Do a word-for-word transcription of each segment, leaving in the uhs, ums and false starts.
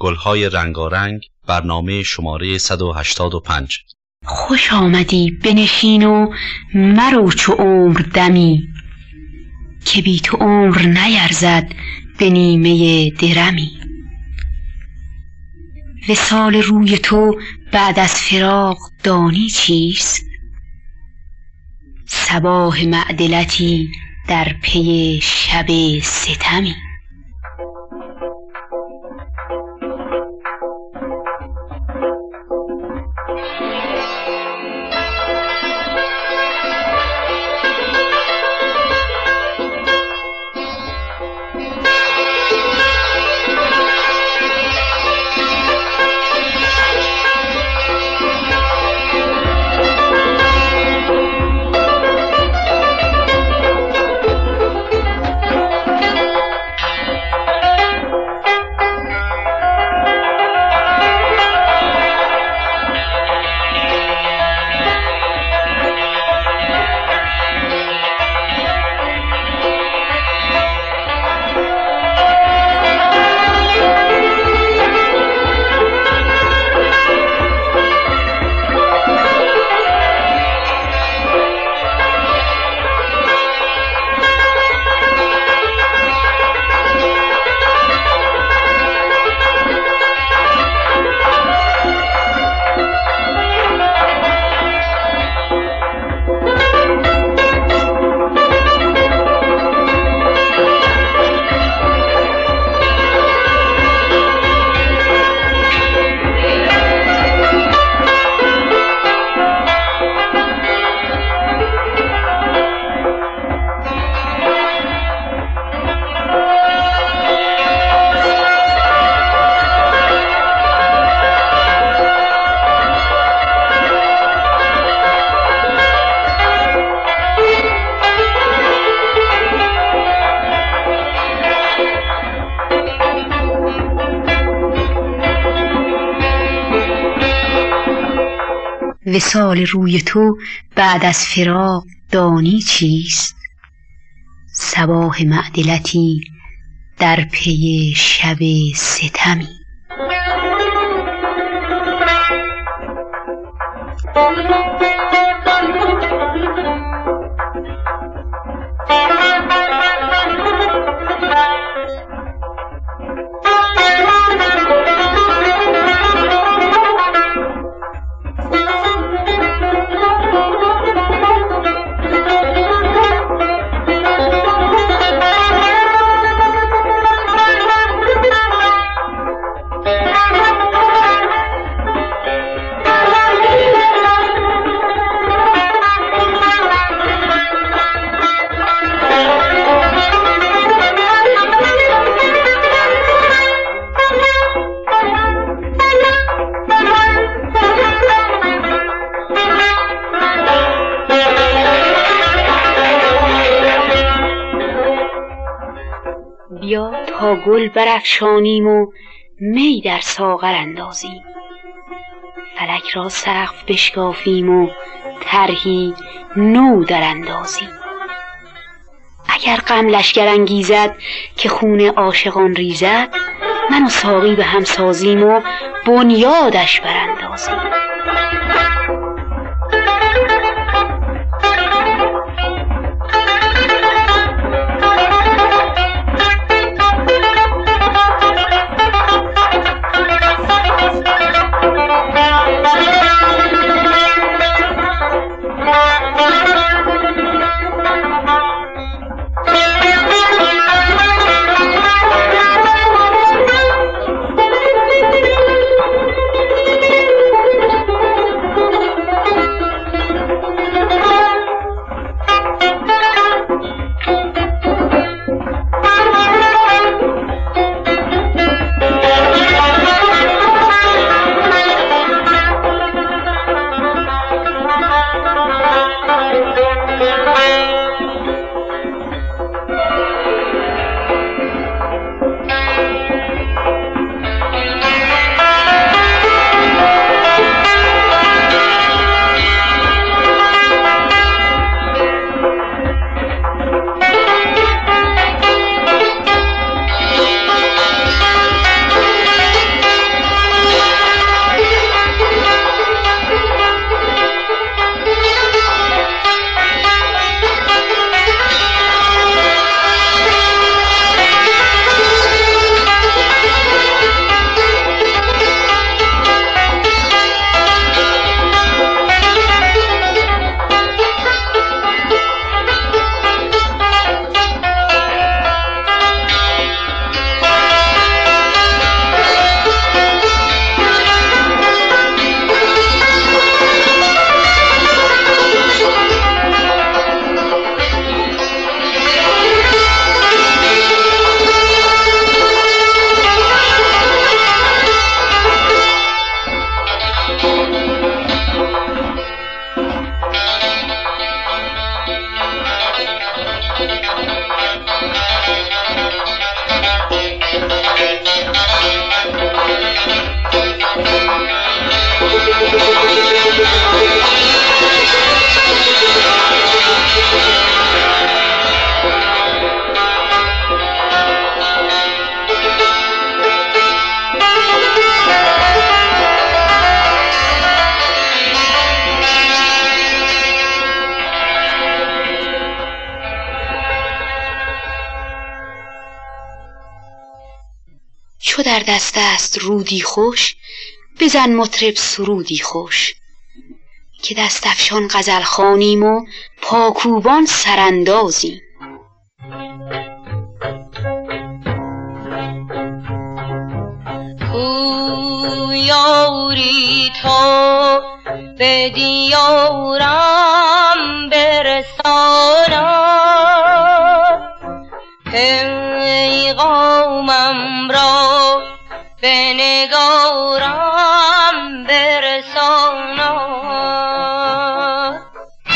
گلهای رنگارنگ، برنامه شماره صد و هشتاد و پنج. خوش آمدی بنشین و مرو چو عمر دمی، که بی تو عمر نیرزد به نیمه درمی. وصال روی تو بعد از فراق دانی چیست؟ صباح معدلتی در پی شب ستمی. وصال روی تو بعد از فراق دانی چیست؟ صباح معدلتی در پی شب ستمی. بیا تا گل برافشانیم و می در ساغر اندازیم، فلک را سقف بشکافیم و طرحی نو در اندازیم. اگر غم لشکر انگیزد که خون عاشقان ریزد، من و ساقی به هم سازیم و بنیادش براندازیم. چو در دست است رودی خوش، بزن مطرب سرودی خوش. که دست افشان غزل خوانیم و پاکوبان سراندازیم. کو یاری تو به دیارم برساند، پیغامم را به نگارم برساند.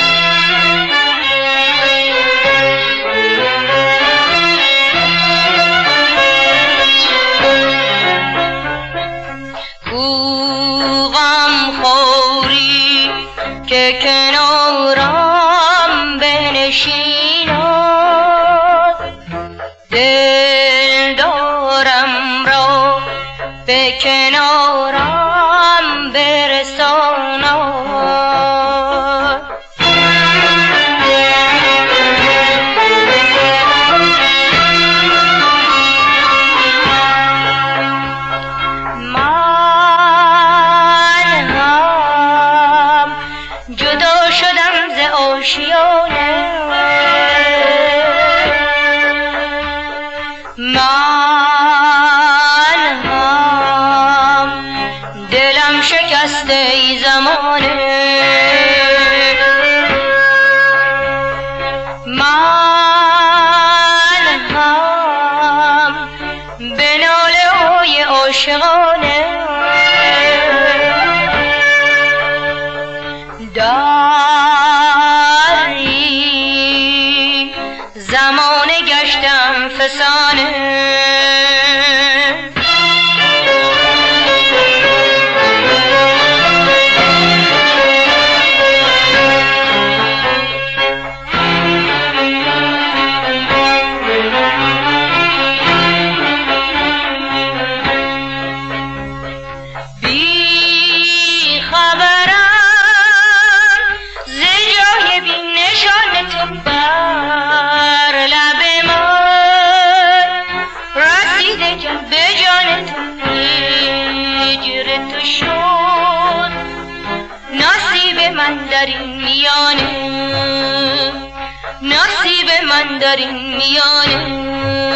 کو غم خوری که کنارم بنشیند، دل دارم را به کنارم برساند. من هم جدا شدم ز آشیانه، من هم دلم شکسته ای زمانه، من هم به ناله های عاشقانه داری زمانه گشتم فسانه. بی خبرم ز جای بی نشان تو بر لب من رسیده جان به جان تو، هجر تو شد نصیب من در این میانه، نصیب من در این میانه.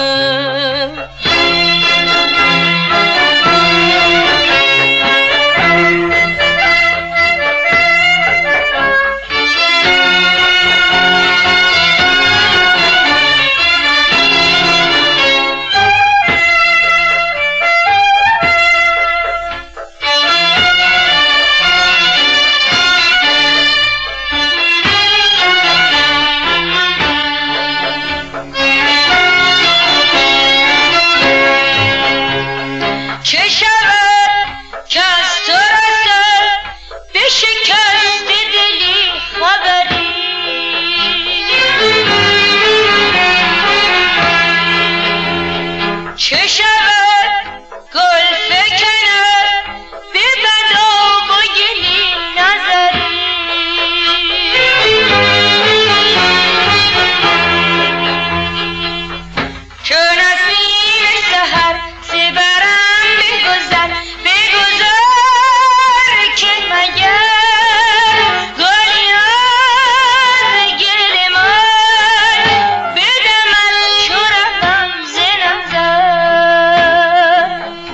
چه شود که از تو رسد به شکست دلی خبری، چه شود گل فکند به بدا و گلی نظری، چو نسیم سحر زبرم بگذر بگذر که مگر گلی از گل من بدمد چو رفتم ز نظر.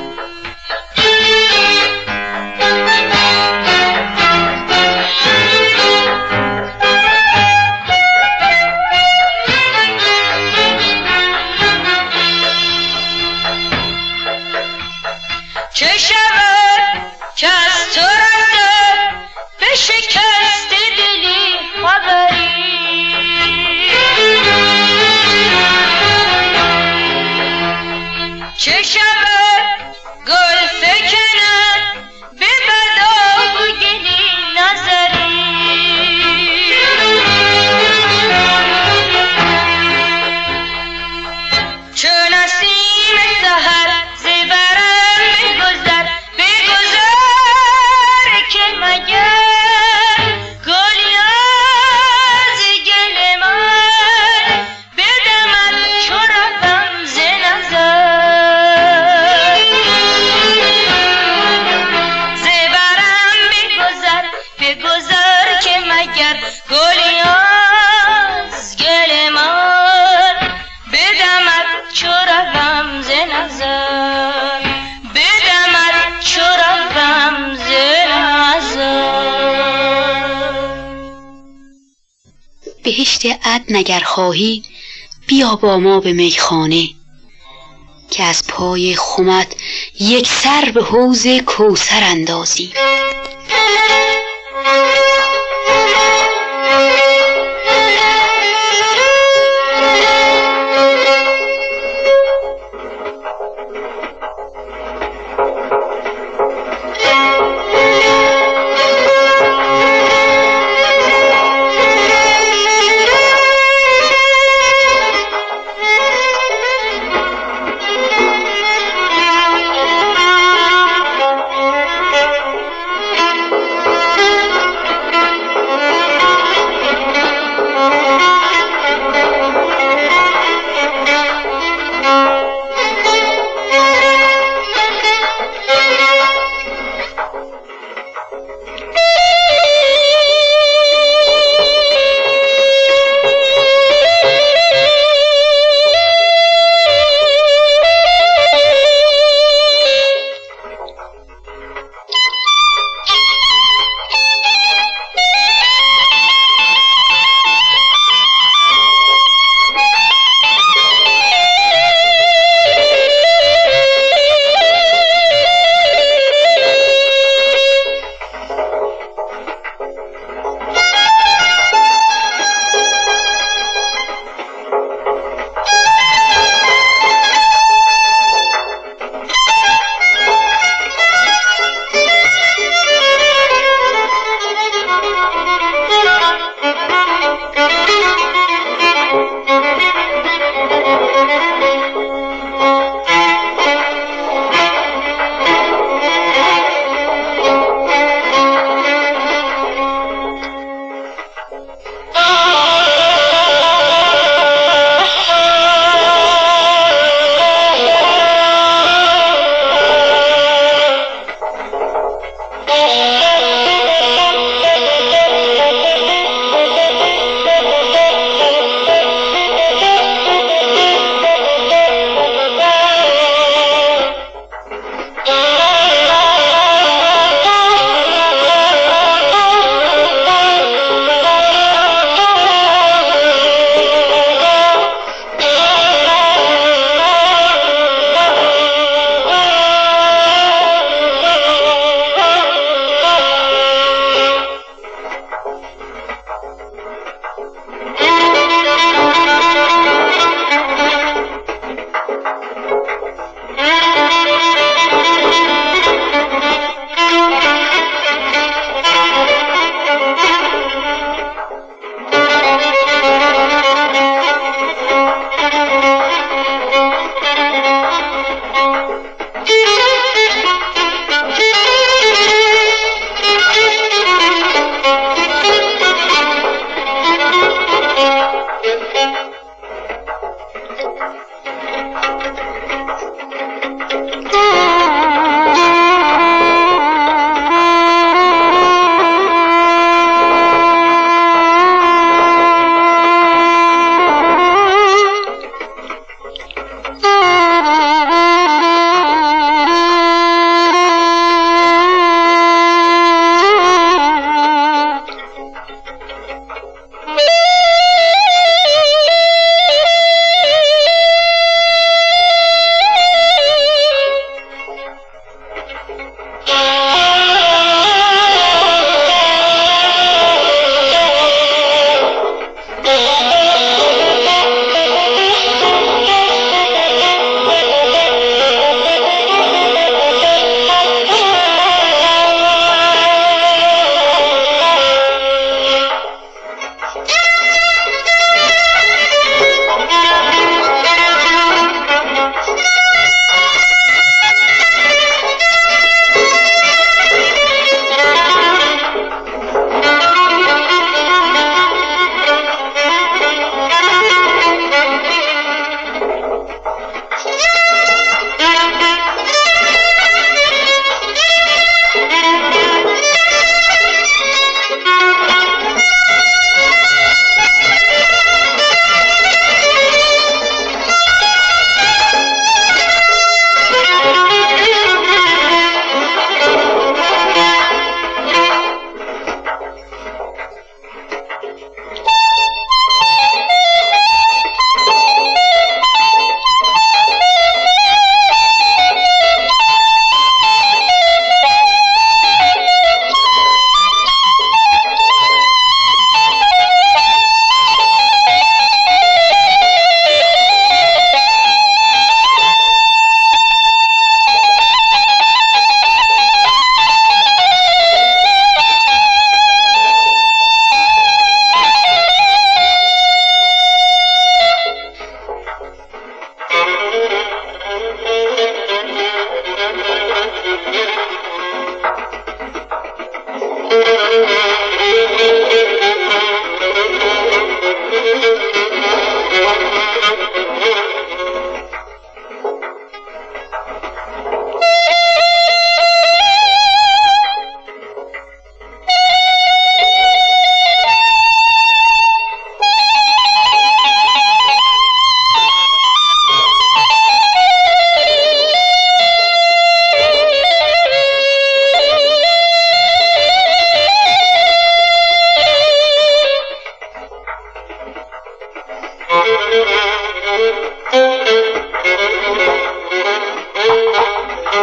چه شود که از تو رسد به شکست دلی خبری، چه شود گل فکند به بدا و گلی نظری، چو نسیم سحر زبرم بگذر بگذر بهشت عدن اگر خواهی بیا با ما به میخانه، که از پای خمت یک سر به حوض کوثر اندازی.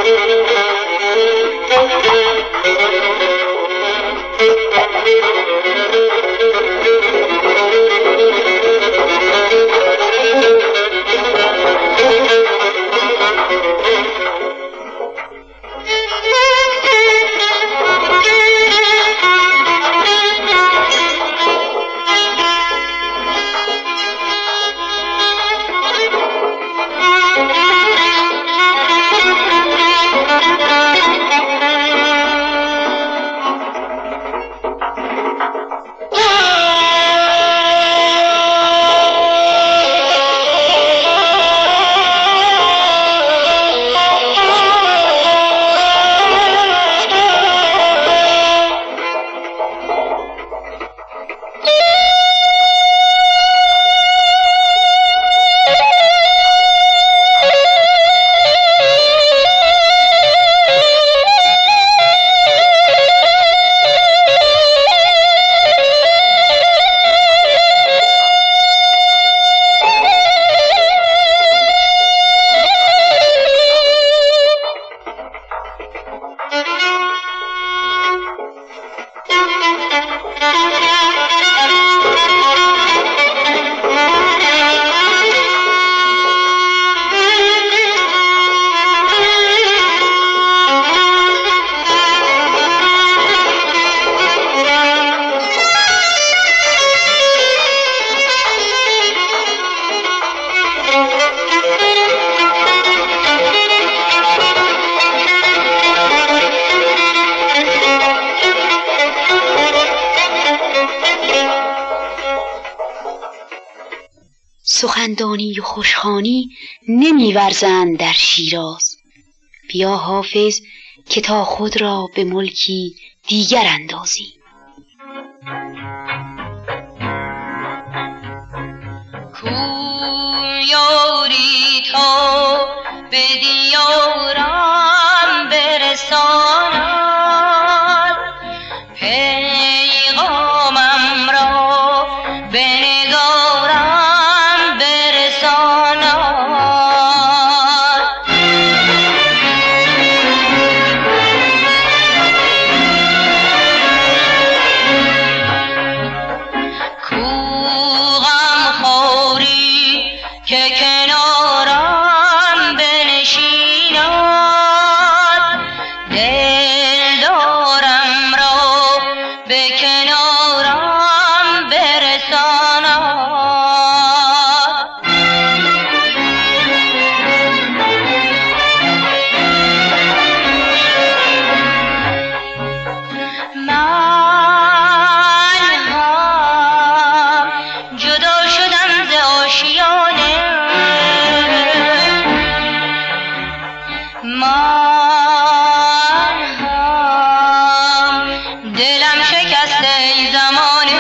سخندانی و خوشخوانی نمی‌ورزند در شیراز. بیا حافظ که تا خود را به ملکی دیگر اندازی. کو یاری تا به دیارم برساند، پیغامم را به نگارم برساند. کو غمخواری که کنارم بنشیند، دلدارم را به کنارم برساند. من هم جدا شدم ز آشیانه، من هم دلم شکسته ای زمانه،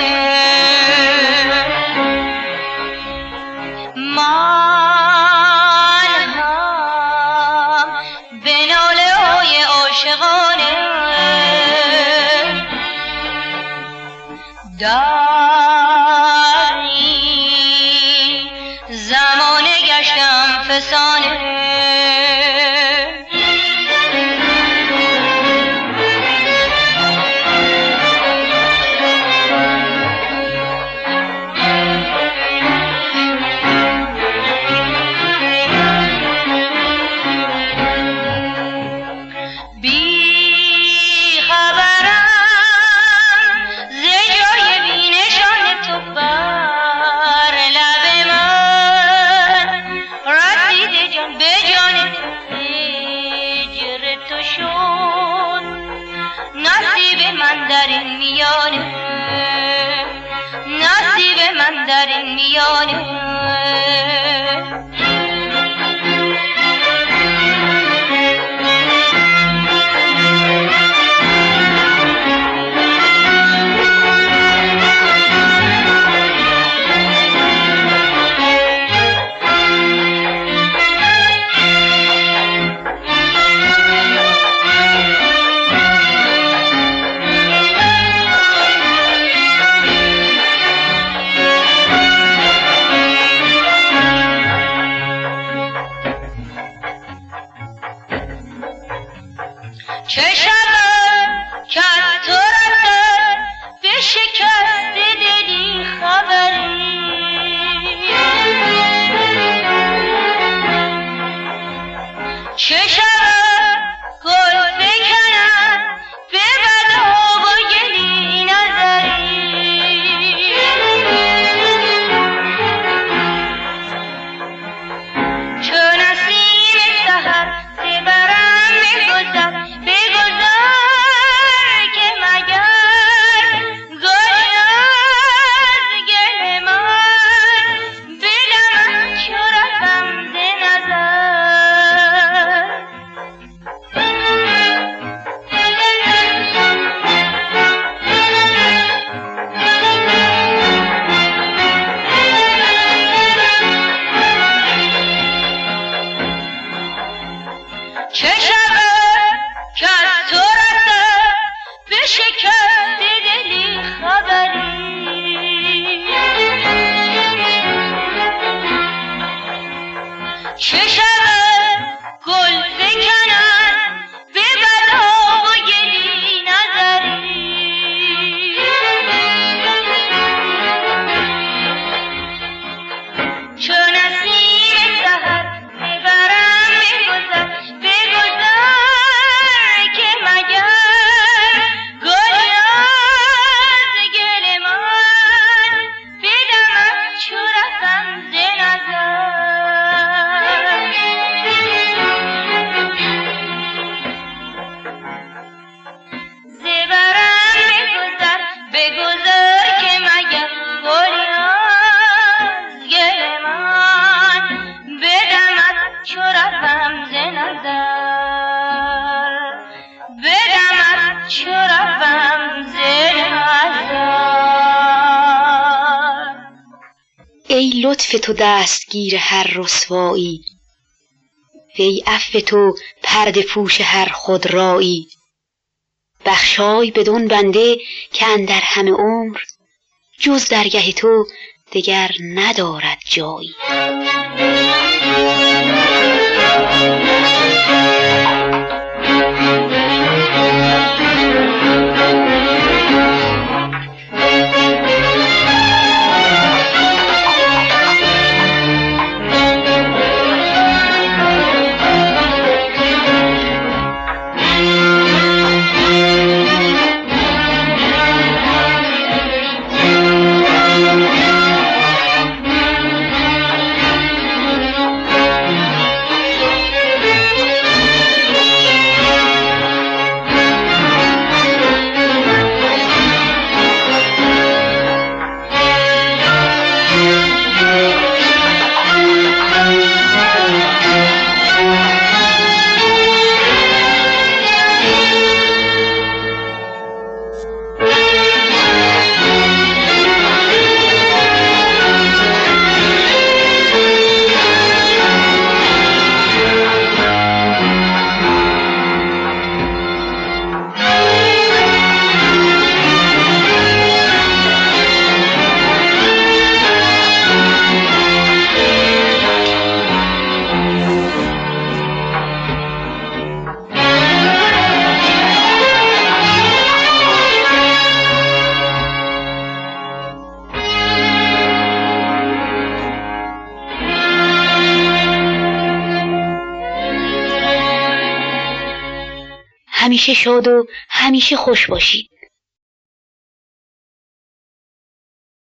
من هم به ناله های عاشقانه در این زمانه گشتم فسانه. بی خبرم ز جای بی نشان تو بر لب من رسید جان به جان تو، هجر تو شد نصیب من در این میانه، نصیب من در این میانه. چه شود که از تو رسد به شکست دلی خبری. چه شود گل بکند به بلا و گلی نظری. چو نسیم سحر ببرم بگذر بگذر که مگر گلی از گل من بدمد چو رفتم ز نظر. چه شود که از تو رسد به شکست دلی خبری. چه شود گل بکند به بلا و گلی نظری. چو نسیم سحر ببرم بگذر بگذر که مگر گلی از گل من بدمد چو رفتم ز نظر. ز برم بگذر بگذر که مگر گلی از گل من بدمد چو رفتم ز نظر. بدمد چو رفتم ز نظر. ای لطف تو دستگیر هر رسوایی، وی عفو تو پرده پوش هر خودرایی. بخشای بدون بنده که اندر همه عمر جز درگه تو دگر ندارد جایی. همیشه شاد و همیشه خوش باشید.